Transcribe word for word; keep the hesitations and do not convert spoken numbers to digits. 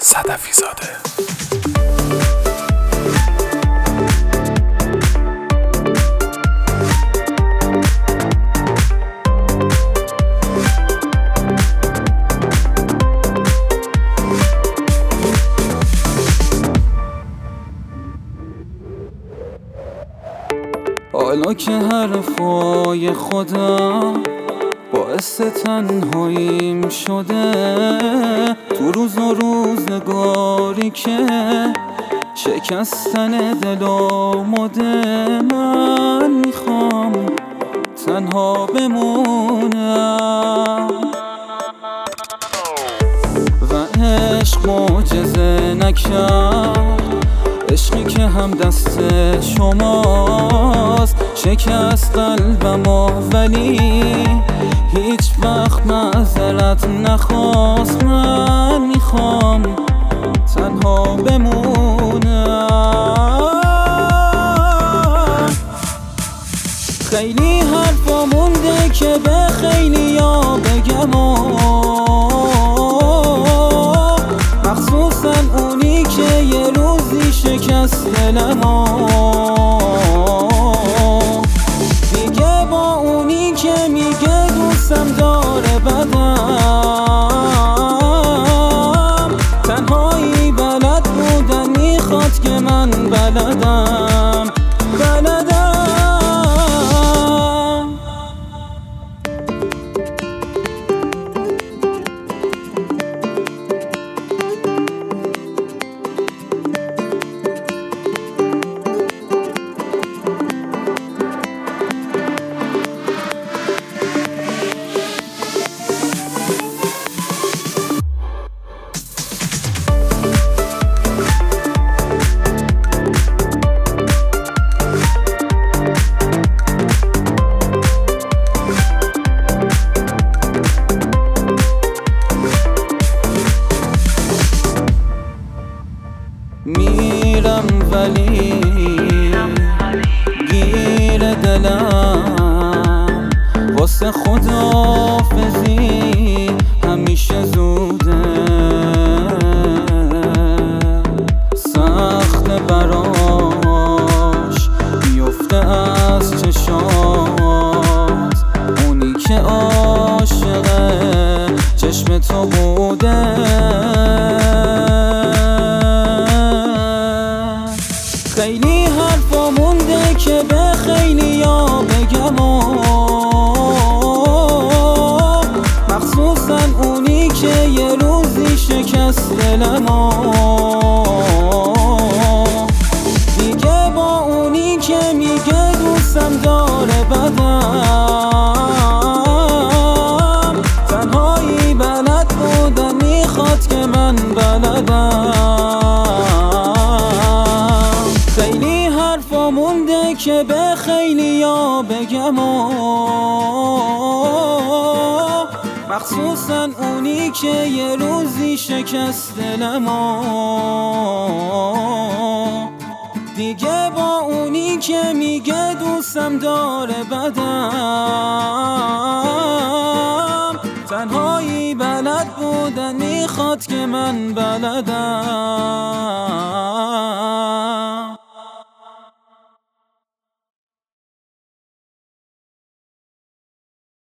صدفی زاده. حالا که حرفای خودم باعث تنهاییم شده، تو روز و روزگاری که شکستن دل آمده، من میخوام تنها بمونم و عشق معجزه نکرد، عشقی که هم دست شماست شکست قلبمو، ولی هیچ وقت معذرت نخواست. من میخوام تنها بمونم. خیلی حرفا مونده که به خیلی ها بگم، مخصوصا اونی که یه روزی شکست دلمو، دیگه با اونی که میگه دوستم داره بدم، تنهایی بلد بودن میخواد که من بلدم بلدم. میرم ولی گیر دلم واسه خداحافظی همیشه زوده، سخت براش میفته از چشات، اونی که عاشق چشم تو بوده. خیلی حرفا مونده که به خیلی ها بگم، مخصوصا اونی که یه روزی شکست دلمو، دیگه با اونی که میگه دوستم داره بدم، تنهایی بلد بودن میخواد که من بلدم. خیلی حرفا مونده که به خیلی ها بگم، مخصوصا اونی که یه روزی شکست دلمو، دیگه با اونی که میگه دوستم داره بدم، تنهایی بلد بودن میخواد که من بلدم.